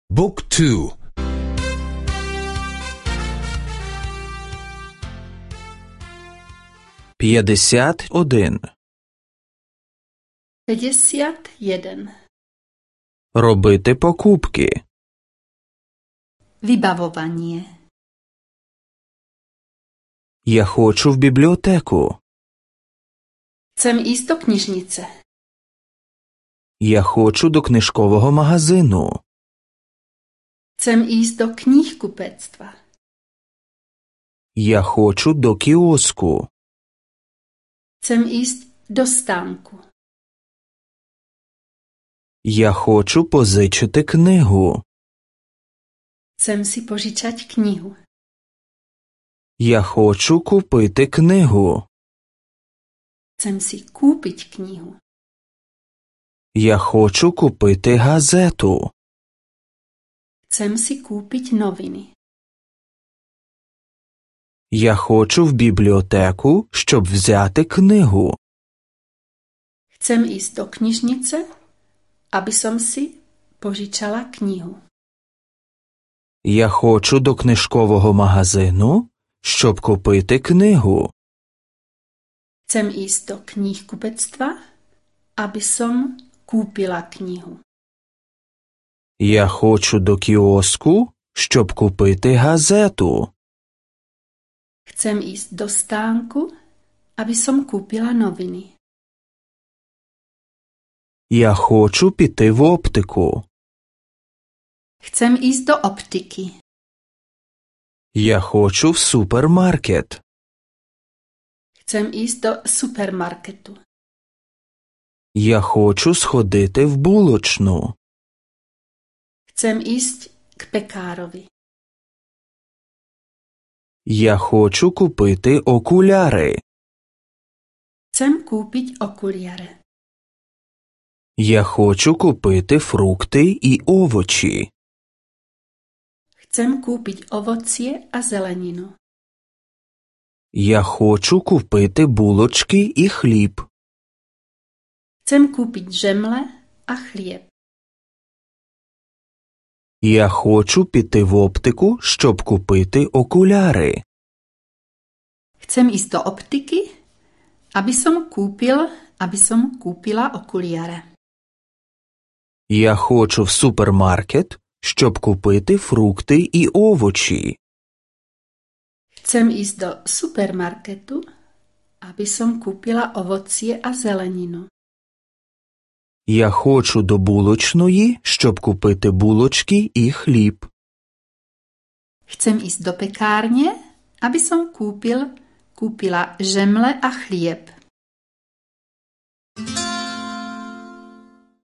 Book 2. 51. 51. Робити покупки. Vybavovanie. Я хочу в бібліотеку. Chcem ísť do knižnice. Я хочу до книжкового магазину. Chcem ísť do kníhkupectva. Я хочу до кіоску. Chcem ísť do stánku. Я хочу позичити книгу. Chcem si požičať knihu. Я хочу купити книгу. Chcem si kúpiť knihu. Я хочу купити газету. Chcem si kúpiť noviny. Я хочу в бібліотеку, щоб взяти книгу. Chcem ísť do knižnice, aby som si požičala knihu. Я хочу до книжкового магазину, щоб купити книгу. Chcem ísť do kníhkupectva, aby som kúpila knihu. Я хочу до кіоску, щоб купити газету. Chcem ísť do stánku, aby som kúpila noviny. Я хочу піти в оптику. Chcem ísť do optiky. Я хочу в супермаркет. Chcem ísť do supermarketu. Я хочу сходити в булочну. Chcem ísť k pekárovi. Я хочу купити окуляри. Chcem kúpiť okuliare. Я хочу купити фрукти і овочі. Chcem kúpiť ovocie a zeleninu. Я хочу купити булочки і хліб. Chcem kúpiť žemle a chlieb. Я хочу піти в оптику, щоб купити окуляри. Chcem ísť do optiky, aby som kúpila okuliare. Я хочу в супермаркет, щоб купити фрукти і овочі. Chcem ísť do supermarketu, aby som kúpila ovocie a zeleninu. Я хочу до булочної, щоб купити булочки і хліб. Chcem ísť do pekárne, aby som kúpila žemle a chlieb.